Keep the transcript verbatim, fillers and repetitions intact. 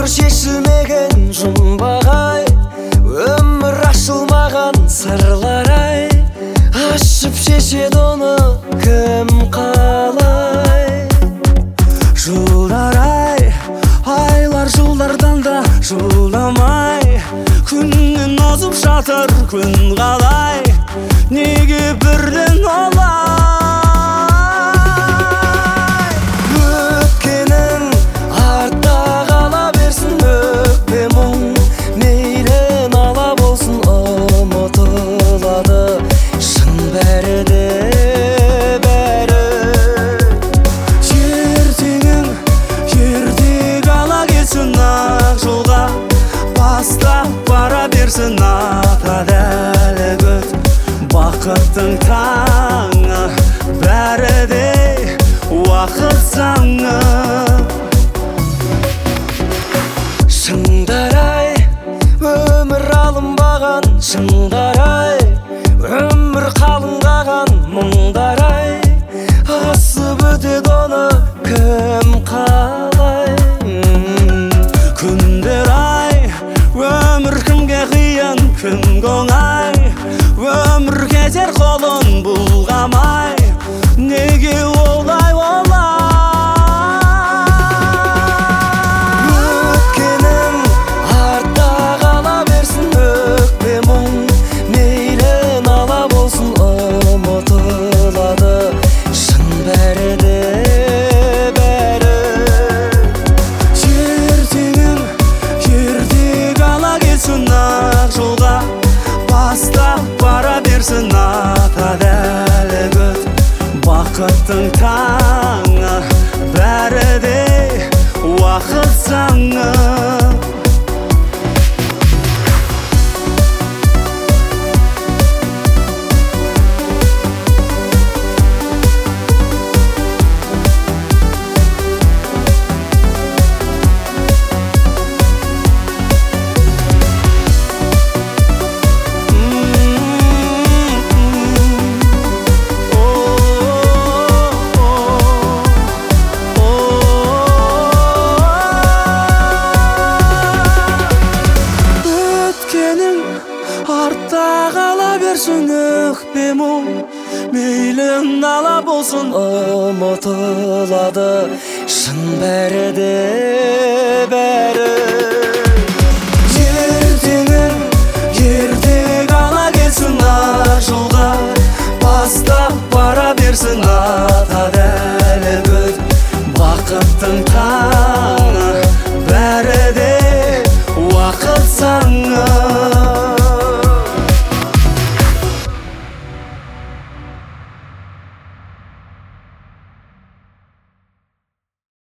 Өмір шешілмеген жұмбақ-ай, өмір ашылмаған сырлар-ай, ашып шешеді оны кім қалай? Жылдар-ай, айлар жылдардан да жылдамай, күннен озып жатыр күн қалай, неге бірден олай? Өткенің артта қала берсін, өкпе мұң мейлі нала болсын, ұмытылады шын бәрі де бәрі. Ертеңің ертек ала кетсін, ақ жолға бастап бара берсін, атады әлі күт бақыттың таңы, бәрі де уақыт заңы. Шыңдар-ай, өмір алынбаған шыңдар-ай, өмір қалыңдаған мұңдар-ай, асып өтеді оны кім қалай? Күндер-ай, өмір кімге қиын, кімге оңай, өмір кетер қолын бұлғамай, неге олай олай? Өткенің артта қала берсін, өкпе мұң мейлі нала болсын, ұмытылады шын бәрі де бәрі. Ертеңің ертек ала кетсін, ақ жолға бастап бара берсін, атады әлі күт бақыттың таңы, бәрі де уақыт заңы. Артта қала берсін, өкпе мұң мейлі нала болсын, ұмытылады шын бәрі де бәрі. Ертеңің ертек ала кетсін, ақ жолға бастап бара берсін, атады әлі күт бақыттың таңы, бәрі де уақыт заңы.